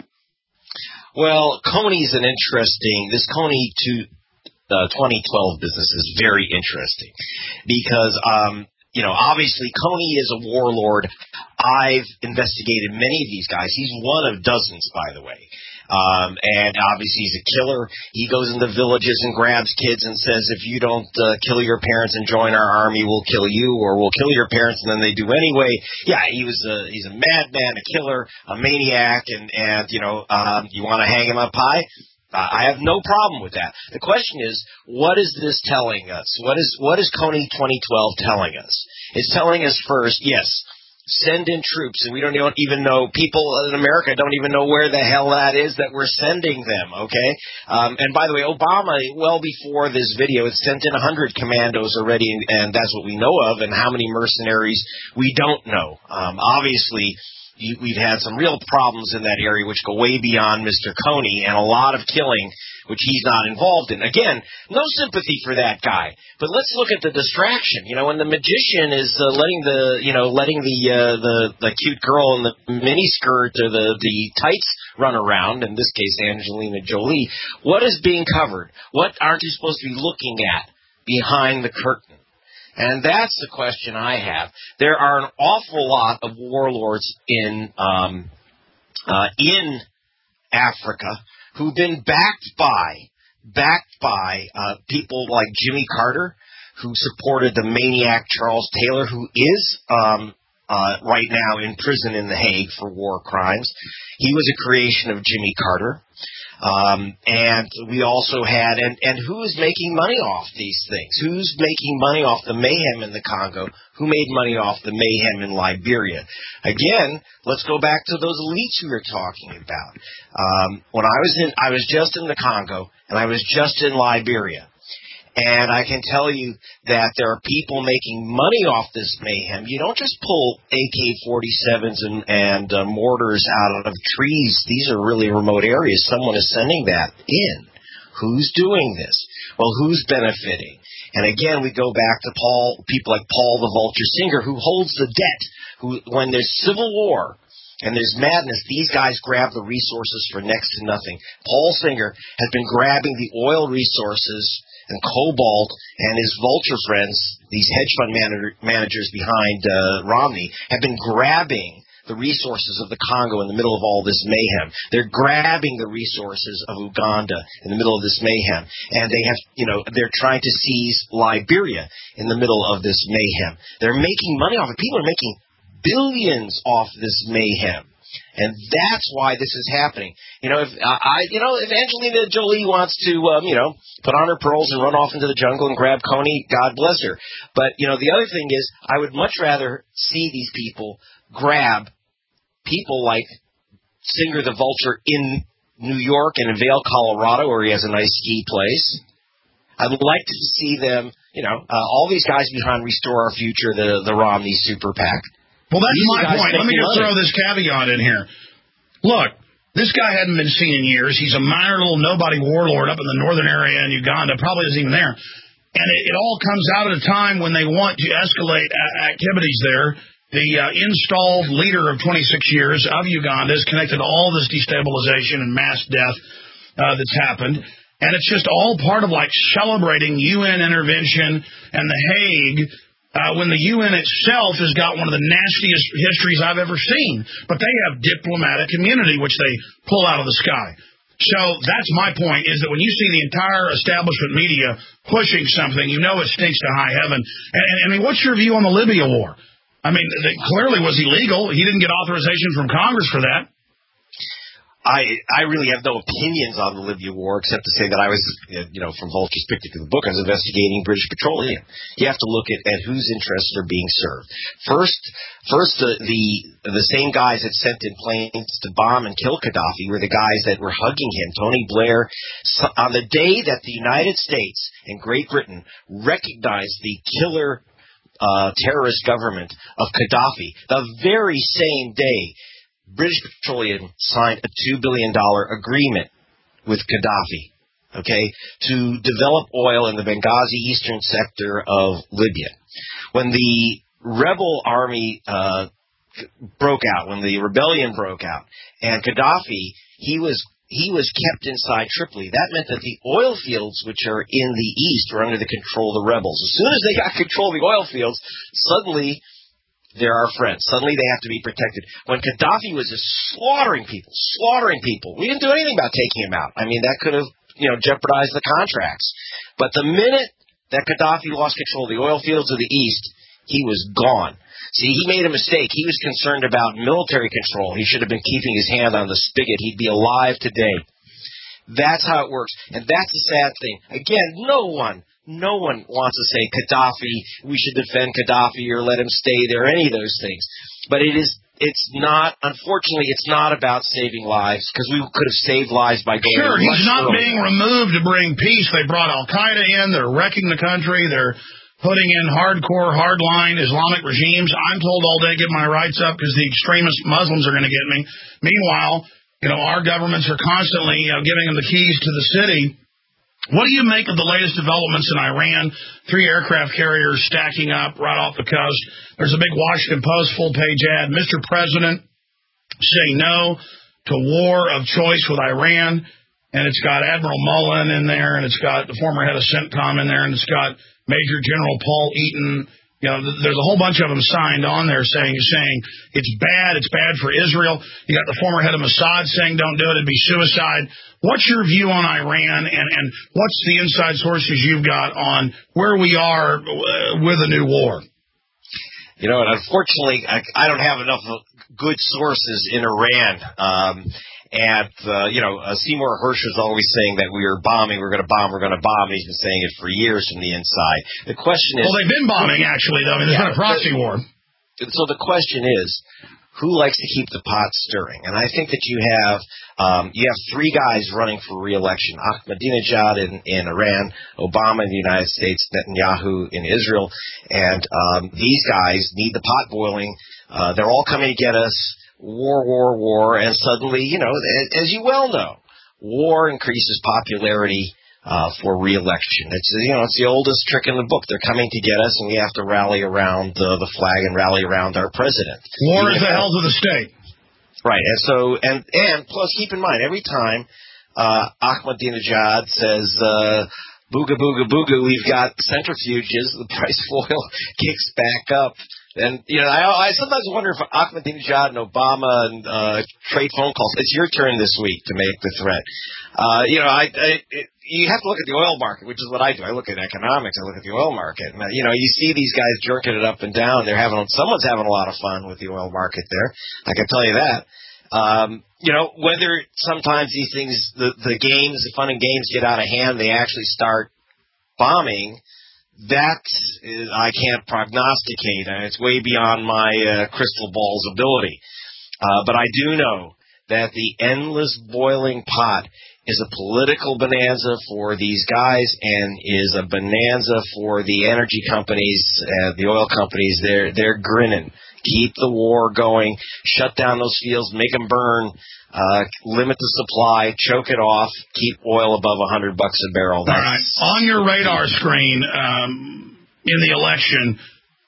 Well, Coney's an interesting, this Coney to uh, twenty twelve business is very interesting because, um, you know, obviously Coney is a warlord. I've investigated many of these guys. He's one of dozens, by the way. Um, and obviously he's a killer. He goes into villages and grabs kids and says, if you don't uh, kill your parents and join our army, we'll kill you, or we'll kill your parents, and then they do anyway. Yeah, he was a, he's a madman, a killer, a maniac, and, and you know, um, you want to hang him up high? Uh, I have no problem with that. The question is, what is this telling us? What is what is Coney twenty twelve telling us? It's telling us first, yes, send in troops, and we don't even know, people in America don't even know where the hell that is that we're sending them, okay? Um, and by the way, Obama, well before this video, had sent in one hundred commandos already, and, and that's what we know of, and how many mercenaries we don't know. Um, obviously, you, we've had some real problems in that area which go way beyond Mister Coney, and a lot of killing which he's not involved in. Again, no sympathy for that guy. But let's look at the distraction. You know, when the magician is uh, letting the, you know, letting the, uh, the the cute girl in the miniskirt or the the tights run around, in this case Angelina Jolie, what is being covered? What aren't you supposed to be looking at behind the curtain? And that's the question I have. There are an awful lot of warlords in um, uh, in Africa who've been backed by, backed by uh, people like Jimmy Carter, who supported the maniac Charles Taylor, who is um, uh, right now in prison in The Hague for war crimes. He was a creation of Jimmy Carter. Um, and we also had, and, and who is making money off these things? Who's making money off the mayhem in the Congo? Who made money off the mayhem in Liberia? Again, let's go back to those elites we were talking about. Um, when I was in, I was just in the Congo, and I was just in Liberia. And I can tell you that there are people making money off this mayhem. You don't just pull A K forty-sevens and, and uh, mortars out of trees. These are really remote areas. Someone is sending that in. Who's doing this? Well, who's benefiting? And again, we go back to Paul, people like Paul the Vulture Singer, who holds the debt. Who, when there's civil war and there's madness, these guys grab the resources for next to nothing. Paul Singer has been grabbing the oil resources and cobalt, and his vulture friends, these hedge fund manager, managers behind uh, Romney, have been grabbing the resources of the Congo in the middle of all this mayhem. They're grabbing the resources of Uganda in the middle of this mayhem, and they have, you know, they're trying to seize Liberia in the middle of this mayhem. They're making money off it. People are making billions off this mayhem. And that's why this is happening. You know, if uh, I, you know, if Angelina Jolie wants to, um, you know, put on her pearls and run off into the jungle and grab Coney, God bless her. But you know, the other thing is, I would much rather see these people grab people like Singer the Vulture in New York and in Vail, Colorado, where he has a nice ski place. I would like to see them, you know, uh, all these guys behind Restore Our Future, the the Romney Super PAC. Well, that's my point. Let me just throw this caveat in here. Look, this guy hadn't been seen in years. He's a minor little nobody warlord up in the northern area in Uganda, probably isn't even there. And it, it all comes out at a time when they want to escalate a- activities there the uh, installed leader of twenty-six years of Uganda, is connected to all this destabilization and mass death uh, that's happened. And it's just all part of, like, celebrating U N intervention and The Hague, uh, when the U N itself has got one of the nastiest histories I've ever seen. But they have diplomatic immunity, which they pull out of the sky. So that's my point, is that when you see the entire establishment media pushing something, you know it stinks to high heaven. And, and I mean, what's your view on the Libya war? I mean, it clearly was illegal. He didn't get authorization from Congress for that. I I really have no opinions on the Libya war, except to say that I was, you know, from Vulture's particular book, I was investigating British Petroleum. You have to look at, at whose interests are being served. First, first uh, the the same guys that sent in planes to bomb and kill Gaddafi were the guys that were hugging him. Tony Blair, so, on the day that the United States and Great Britain recognized the killer uh, terrorist government of Gaddafi, the very same day, British Petroleum signed a two billion dollars agreement with Gaddafi, okay, to develop oil in the Benghazi eastern sector of Libya. When the rebel army uh, broke out, when the rebellion broke out, and Gaddafi, he was he was kept inside Tripoli. That meant that the oil fields, which are in the east, were under the control of the rebels. As soon as they got control of the oil fields, suddenly they're our friends. Suddenly they have to be protected. When Gaddafi was just slaughtering people, slaughtering people, we didn't do anything about taking him out. I mean, that could have, you know, jeopardized the contracts. But the minute that Gaddafi lost control of the oil fields of the east, he was gone. See, he made a mistake. He was concerned about military control. He should have been keeping his hand on the spigot. He'd be alive today. That's how it works. And that's the sad thing. Again, no one No one wants to say Gaddafi, we should defend Gaddafi or let him stay there, any of those things. But it is, it's not, unfortunately, it's not about saving lives, because we could have saved lives by going Sure, he's not earlier. being removed to bring peace. They brought Al-Qaeda in. They're wrecking the country. They're putting in hardcore, hardline Islamic regimes. I'm told all day, get my rights up because the extremist Muslims are going to get me. Meanwhile, you know, our governments are constantly uh, giving them the keys to the city. What do you make of the latest developments in Iran? Three aircraft carriers stacking up right off the coast. There's a big Washington Post full-page ad. Mister President, say no to war of choice with Iran. And it's got Admiral Mullen in there, and it's got the former head of CENTCOM in there, and it's got Major General Paul Eaton. You know, there's a whole bunch of them signed on there saying, saying it's bad, it's bad for Israel. You got the former head of Mossad saying don't do it, it'd be suicide. What's your view on Iran, and, and what's the inside sources you've got on where we are with a new war? You know, and unfortunately, I, I don't have enough good sources in Iran. Um, and, uh, you know, uh, Seymour Hersh was always saying that we were bombing, we're going to bomb, we're going to bomb. And he's been saying it for years from the inside. The question is... Well, they've been bombing, actually, though. I mean, there's yeah, been a proxy war. So the question is, who likes to keep the pot stirring? And I think that you have um, you have three guys running for re-election: Ahmadinejad in, in Iran, Obama in the United States, Netanyahu in Israel. And um, these guys need the pot boiling. Uh, they're all coming to get us. War, war, war. And suddenly, you know, as you well know, war increases popularity Uh, for re-election. It's, you know, it's the oldest trick in the book. They're coming to get us, and we have to rally around uh, the flag and rally around our president. War is the health of the state. Right, and so, and, and plus, keep in mind, every time uh, Ahmadinejad says, uh, booga, booga, booga, we've got centrifuges, the price of oil kicks back up. And, you know, I, I sometimes wonder if Ahmadinejad and Obama and uh, trade phone calls, it's your turn this week to make the threat. Uh, you know, I, I it, you have to look at the oil market, which is what I do. I look at economics. I look at the oil market. And, you know, you see these guys jerking it up and down. They're having, someone's having a lot of fun with the oil market there. I can tell you that. Um, you know, whether sometimes these things, the, the games, the fun and games get out of hand, they actually start bombing. That is, I can't prognosticate, and it's way beyond my uh, crystal ball's ability. Uh, but I do know that the endless boiling pot is a political bonanza for these guys and is a bonanza for the energy companies, uh, the oil companies. They're they're grinning. Keep the war going. Shut down those fields. Make them burn. Uh, limit the supply. Choke it off. Keep oil above a hundred bucks a barrel. That's, all right. On your radar screen um, in the election,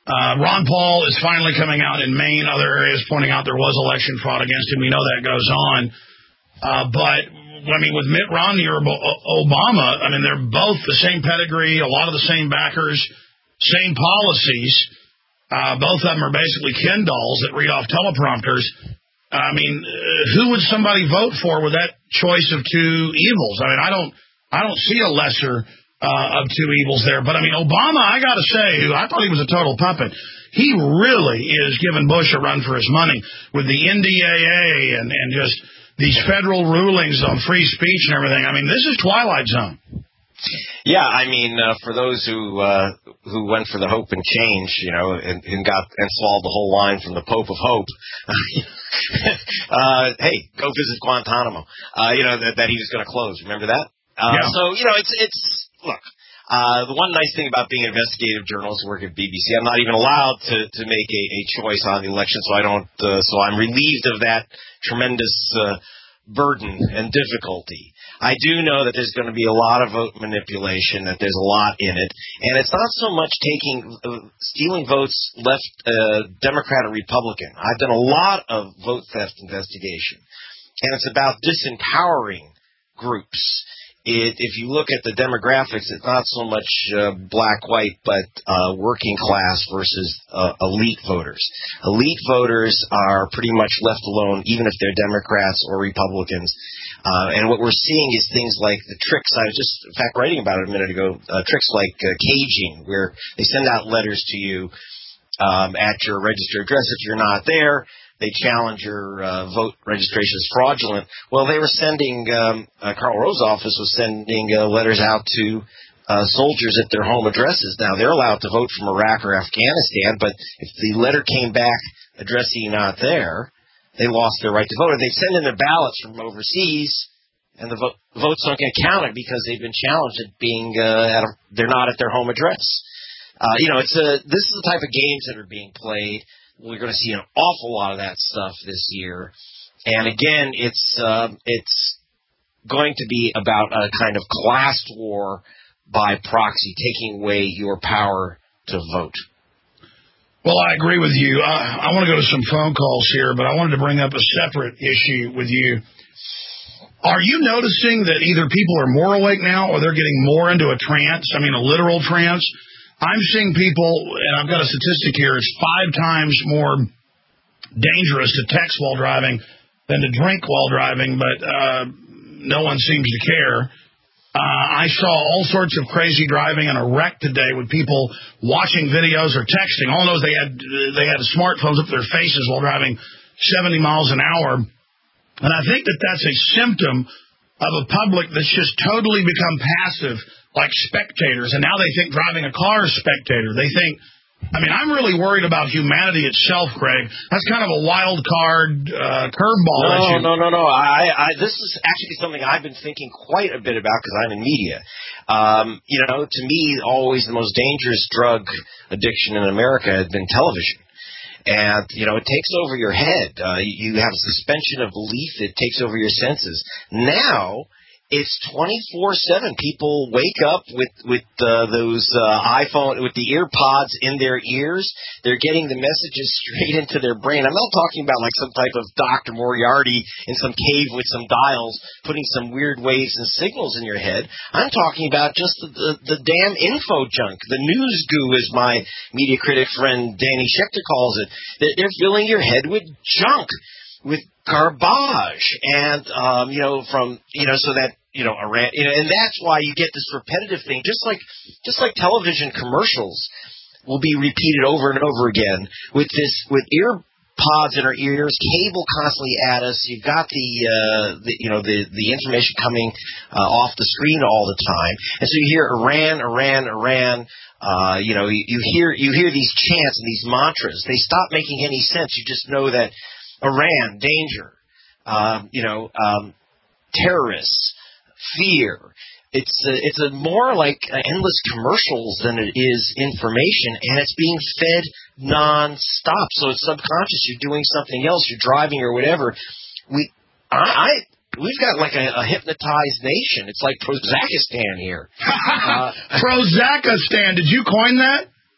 Uh, Ron Paul is finally coming out in Maine, other areas pointing out there was election fraud against him. We know that goes on. Uh, but, I mean, with Mitt Romney or Obama, I mean, they're both the same pedigree, a lot of the same backers, same policies. Uh, both of them are basically Ken dolls that read off teleprompters. I mean, uh, who would somebody vote for with that choice of two evils? I mean, I don't, I don't see a lesser Uh, of two evils there. But, I mean, Obama, I got to say, who I thought he was a total puppet, he really is giving Bush a run for his money with the N D A A and, and just these federal rulings on free speech and everything. I mean, this is Twilight Zone. Yeah, I mean, uh, for those who uh, who went for the hope and change, you know, and, and got and swallowed the whole line from the Pope of Hope, uh, hey, go visit Guantanamo. Uh, you know that, that he was going to close. Remember that? Uh, yeah. So you know, it's it's look. Uh, the one nice thing about being an investigative journalist, working at B B C, I'm not even allowed to to make a, a choice on the election, so I don't. Uh, so I'm relieved of that tremendous uh, burden and difficulty. I do know that there's going to be a lot of vote manipulation, that there's a lot in it, and it's not so much taking, uh, stealing votes left uh, Democrat or Republican. I've done a lot of vote theft investigation, and it's about disempowering groups. It, if you look at the demographics, it's not so much uh, black, white, but uh, working class versus uh, elite voters. Elite voters are pretty much left alone, even if they're Democrats or Republicans. Uh, and what we're seeing is things like the tricks. I was just, in fact, writing about it a minute ago. Uh, tricks like uh, caging, where they send out letters to you um, at your registered address. If you're not there, they challenge your uh, vote registration as fraudulent. Well, they were sending, um, uh, Karl Rove's office was sending uh, letters out to uh, soldiers at their home addresses. Now, they're allowed to vote from Iraq or Afghanistan, but if the letter came back addressing you not there, they lost their right to vote. Or they send in their ballots from overseas, and the vo- votes don't get counted because they've been challenged at being, uh, at a, they're not at their home address. Uh, you know, it's a, this is the type of games that are being played. We're going to see an awful lot of that stuff this year. And again, it's uh, it's going to be about a kind of class war by proxy, taking away your power to vote. Well, I agree with you. I, I want to go to some phone calls here, but I wanted to bring up a separate issue with you. Are you noticing that either people are more awake now or they're getting more into a trance? I mean, a literal trance? I'm seeing people, and I've got a statistic here, it's five times more dangerous to text while driving than to drink while driving, but uh, no one seems to care. Uh, I saw all sorts of crazy driving and a wreck today with people watching videos or texting. All those they had they had smartphones up to their faces while driving seventy miles an hour. And I think that that's a symptom of a public that's just totally become passive, like spectators, and now they think driving a car is spectator. They think, I mean, I'm really worried about humanity itself, Craig. That's kind of a wild card uh, curveball. No, issue. no, no, no. I, I, this is actually something I've been thinking quite a bit about because I'm in media. Um, you know, to me, always the most dangerous drug addiction in America has been television. And, you know, it takes over your head. Uh, you have a suspension of belief. It takes over your senses. Now, it's twenty-four seven. People wake up with with uh, those uh, iPhone, with the ear pods in their ears. They're getting the messages straight into their brain. I'm not talking about like some type of Doctor Moriarty in some cave with some dials putting some weird waves and signals in your head. I'm talking about just the, the, the damn info junk. The news goo, as my media critic friend Danny Schechter calls it. They're, they're filling your head with junk, with garbage, and um, you know, from you know, so that you know, Iran, you know, and that's why you get this repetitive thing, just like just like television commercials will be repeated over and over again with this, with ear pods in our ears, cable constantly at us. You've got the, uh, the you know, the the information coming uh, off the screen all the time, and so you hear Iran, Iran, Iran. Uh, you know, you, you hear you hear these chants and these mantras. They stop making any sense. You just know that Iran, danger, um, you know, um, terrorists, fear. It's a, it's a more like endless commercials than it is information, and it's being fed nonstop. So it's subconscious. You're doing something else. You're driving or whatever. We, I, I we've got like a, a hypnotized nation. It's like Prozakistan here. uh, Prozakistan. Did you coin that?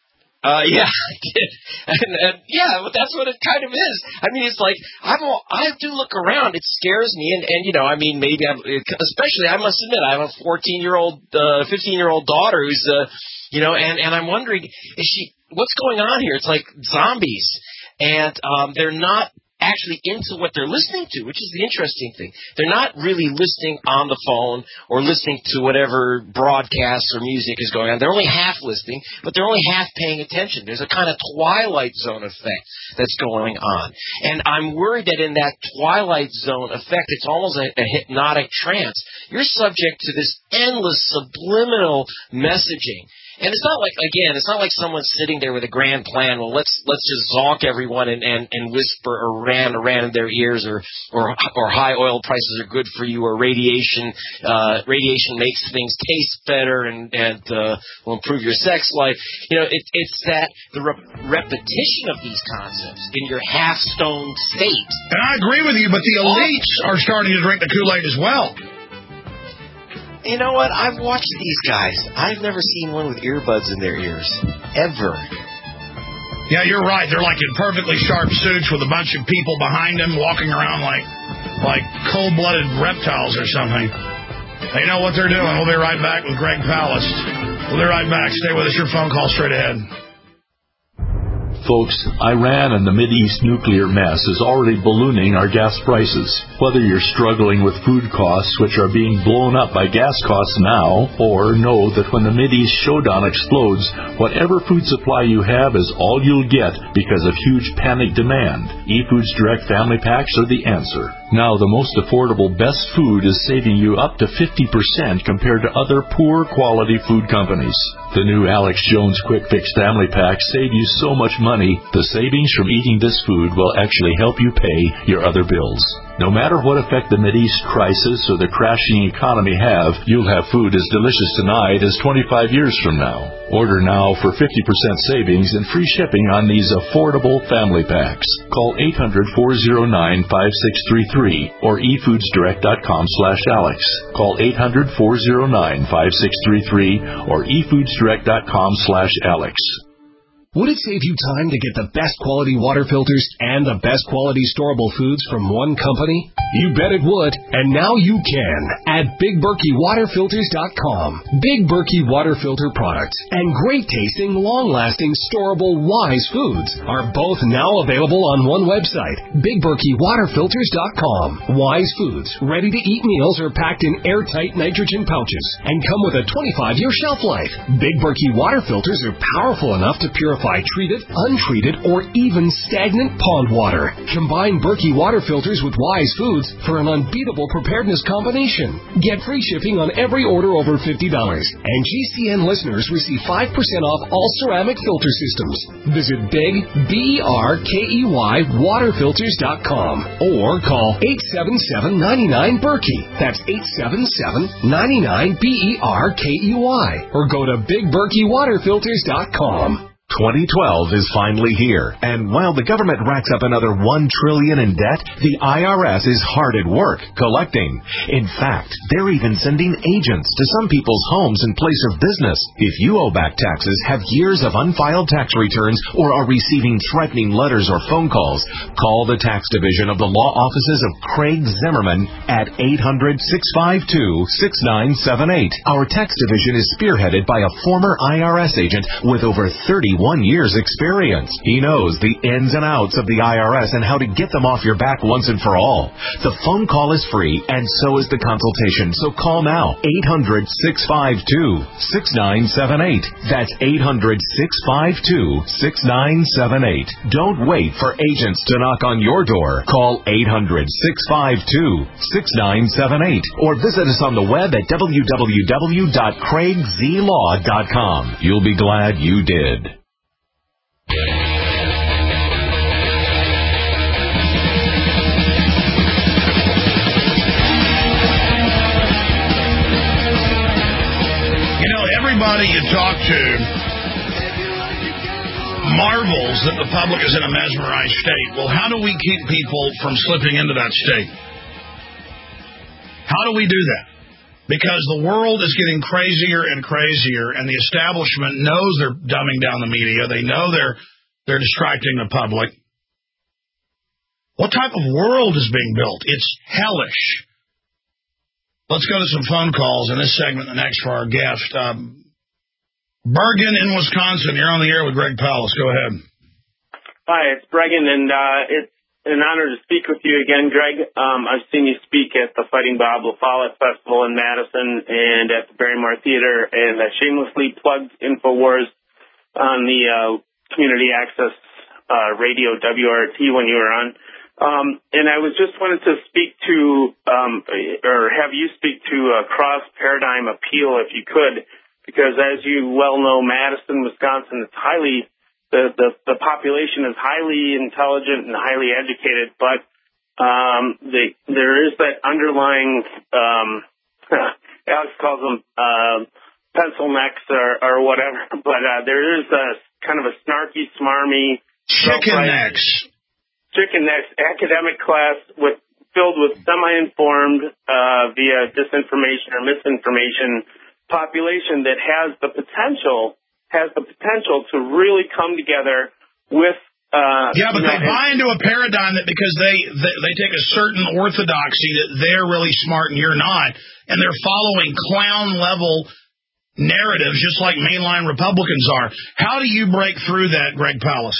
Uh, yeah, I did. And, and yeah, but that's what it kind of is. I mean, it's like, I'm all, I do look around. It scares me. And, and you know, I mean, maybe I'm, especially, I must admit, I have a fourteen-year-old, uh, fifteen-year-old daughter who's, uh, you know, and, and I'm wondering, is she, what's going on here? It's like zombies. And um, they're not actually into what they're listening to, which is the interesting thing. They're not really listening on the phone or listening to whatever broadcasts or music is going on. They're only half listening, but they're only half paying attention. There's a kind of Twilight Zone effect that's going on. And I'm worried that in that Twilight Zone effect, it's almost a, a hypnotic trance. You're subject to this endless subliminal messaging. And it's not like, again, it's not like someone's sitting there with a grand plan. Well, let's let's just zonk everyone and, and, and whisper Iran, Iran in their ears, or, or or high oil prices are good for you, or radiation uh, radiation makes things taste better and and uh, will improve your sex life. You know, it, it's that the re- repetition of these concepts in your half-stoned state. And I agree with you, but the elites are starting to drink the Kool-Aid as well. You know what? I've watched these guys. I've never seen one with earbuds in their ears. Ever. Yeah, you're right. They're like in perfectly sharp suits with a bunch of people behind them walking around like like cold-blooded reptiles or something. They know what they're doing. We'll be right back with Greg Palast. We'll be right back. Stay with us. Your phone call straight ahead. Folks, Iran and the Mideast nuclear mess is already ballooning our gas prices. Whether you're struggling with food costs, which are being blown up by gas costs now, or know that when the Mideast showdown explodes, whatever food supply you have is all you'll get because of huge panic demand, eFoods Direct Family Packs are the answer. Now, the most affordable best food is saving you up to fifty percent compared to other poor quality food companies. The new Alex Jones Quick Fix Family Packs save you so much money, the savings from eating this food will actually help you pay your other bills. No matter what effect the Mideast crisis or the crashing economy have, you'll have food as delicious tonight as twenty-five years from now. Order now for fifty percent savings and free shipping on these affordable family packs. Call eight hundred, four oh nine, five six three three or e foods direct dot com slash Alex. Call eight hundred, four oh nine, five six three three or e foods direct dot com slash Alex. Would it save you time to get the best quality water filters and the best quality storable foods from one company? You bet it would, and now you can at Big Berkey Water Filters dot com. Big Berkey Water Filter products and great-tasting, long-lasting, storable Wise foods are both now available on one website, Big Berkey Water Filters dot com. Wise foods, ready-to-eat meals are packed in airtight nitrogen pouches and come with a twenty-five year shelf life. Big Berkey Water Filters are powerful enough to purify treated, untreated, or even stagnant pond water. Combine Berkey water filters with Wise foods for an unbeatable preparedness combination. Get free shipping on every order over fifty dollars. And G C N listeners receive five percent off all ceramic filter systems. Visit Big, B E R K E Y, water filters dot com or call eight seven seven, nine nine, Berkey. That's eight seven seven, nine nine, B E R K E Y. Or go to Big Berkey Water Filters dot com. twenty twelve is finally here, and while the government racks up another one trillion dollars in debt, the I R S is hard at work collecting. In fact, they're even sending agents to some people's homes in place of business. If you owe back taxes, have years of unfiled tax returns, or are receiving threatening letters or phone calls, call the tax division of the law offices of Craig Zimmerman at eight hundred, six five two, six nine seven eight. Our tax division is spearheaded by a former I R S agent with over thirty-one years experience. He knows the ins and outs of the I R S and how to get them off your back once and for all. The phone call is free, and so is the consultation, so call now. eight hundred, six five two, six nine seven eight. That's eight hundred, six five two, six nine seven eight. Don't wait for agents to knock on your door. Call eight hundred, six five two, six nine seven eight or visit us on the web at w w w dot craig z law dot com. You'll be glad you did. You know, everybody you talk to marvels that the public is in a mesmerized state. Well, how do we keep people from slipping into that state? How do we do that? Because the world is getting crazier and crazier, and the establishment knows they're dumbing down the media. They know they're they're distracting the public. What type of world is being built? It's hellish. Let's go to some phone calls in this segment, the next for our guest. Um, Bergen in Wisconsin, you're on the air with Greg Palast. Go ahead. Hi, it's Bergen, and uh, it's an honor to speak with you again, Greg. Um, I've seen you speak at the Fighting Bob LaFollette Festival in Madison and at the Barrymore Theater, and I shamelessly plugged InfoWars on the uh, community access uh, radio W R T when you were on. Um, and I was just wanted to speak to, um, or have you speak to a cross-paradigm appeal, if you could, because as you well know, Madison, Wisconsin, it's highly The, the the population is highly intelligent and highly educated, but um, the, there is that underlying, um, Alex calls them uh, pencil necks or, or whatever, but uh, there is a kind of a snarky, smarmy, chicken necks, chicken necks academic class with filled with semi-informed uh, via disinformation or misinformation population that has the potential. has the potential to really come together with... Uh, yeah, but you know, they buy into a paradigm that because they, they they take a certain orthodoxy that they're really smart and you're not, and they're following clown-level narratives just like mainline Republicans are. How do you break through that, Greg Palast?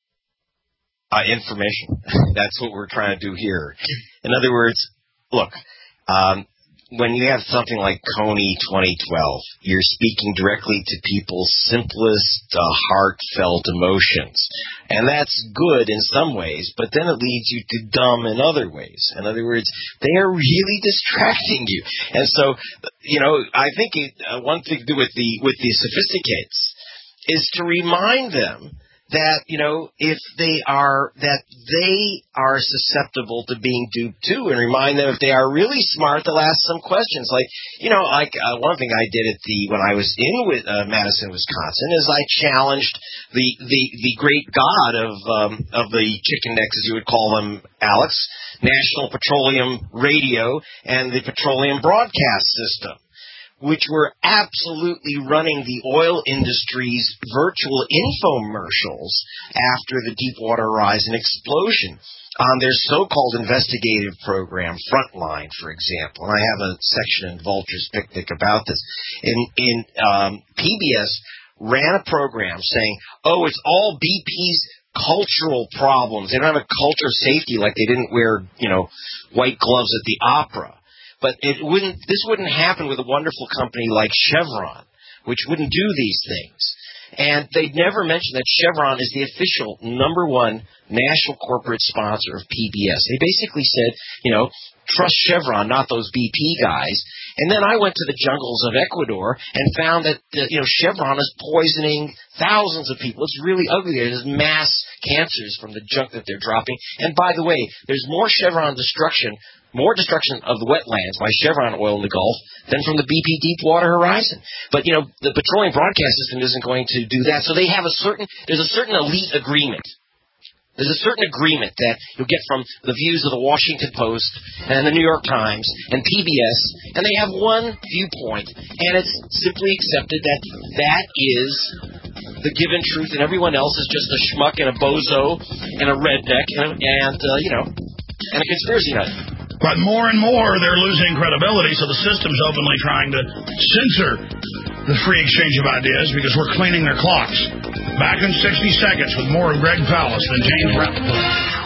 Uh, information. That's what we're trying to do here. In other words, look... Um, when you have something like Coney twenty twelve, you're speaking directly to people's simplest, uh, heartfelt emotions. And that's good in some ways, but then it leads you to dumb in other ways. In other words, they are really distracting you. And so, you know, I think it, uh, one thing to do with the, with the sophisticates is to remind them that, you know, if they are, that they are susceptible to being duped too, and remind them if they are really smart, they'll ask some questions. Like, you know, like uh, one thing I did at the, when I was in with, uh, Madison, Wisconsin, is I challenged the, the, the great god of, um, of the chicken necks, as you would call them, Alex, National Petroleum Radio and the Petroleum Broadcast System, which were absolutely running the oil industry's virtual infomercials after the Deepwater Horizon explosion on their so-called investigative program, Frontline, for example. And I have a section in Vulture's Picnic about this. In, in um, P B S ran a program saying, oh, it's all B P's cultural problems. They don't have a culture of safety like they didn't wear, you know, white gloves at the opera. But it wouldn't. This wouldn't happen with a wonderful company like Chevron, which wouldn't do these things. And they'd never mention that Chevron is the official number one national corporate sponsor of P B S. They basically said, you know, trust Chevron, not those B P guys. And then I went to the jungles of Ecuador and found that, uh, you know, Chevron is poisoning thousands of people. It's really ugly. There's mass cancers from the junk that they're dropping. And by the way, there's more Chevron destruction More destruction of the wetlands by Chevron oil in the Gulf than from the B P Deepwater Horizon. But, you know, the Petroleum Broadcast System isn't going to do that. So they have a certain, there's a certain elite agreement. There's a certain agreement that you'll get from the views of the Washington Post and the New York Times and P B S, and they have one viewpoint, and it's simply accepted that that is the given truth, and everyone else is just a schmuck and a bozo and a redneck and, and uh, you know, and a conspiracy nut. But more and more, they're losing credibility, so the system's openly trying to censor the free exchange of ideas because we're cleaning their clocks. Back in sixty seconds with more of Greg Palast and James Rappaport.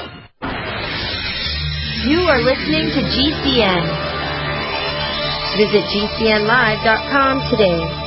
You are listening to G C N. Visit G C N live dot com today.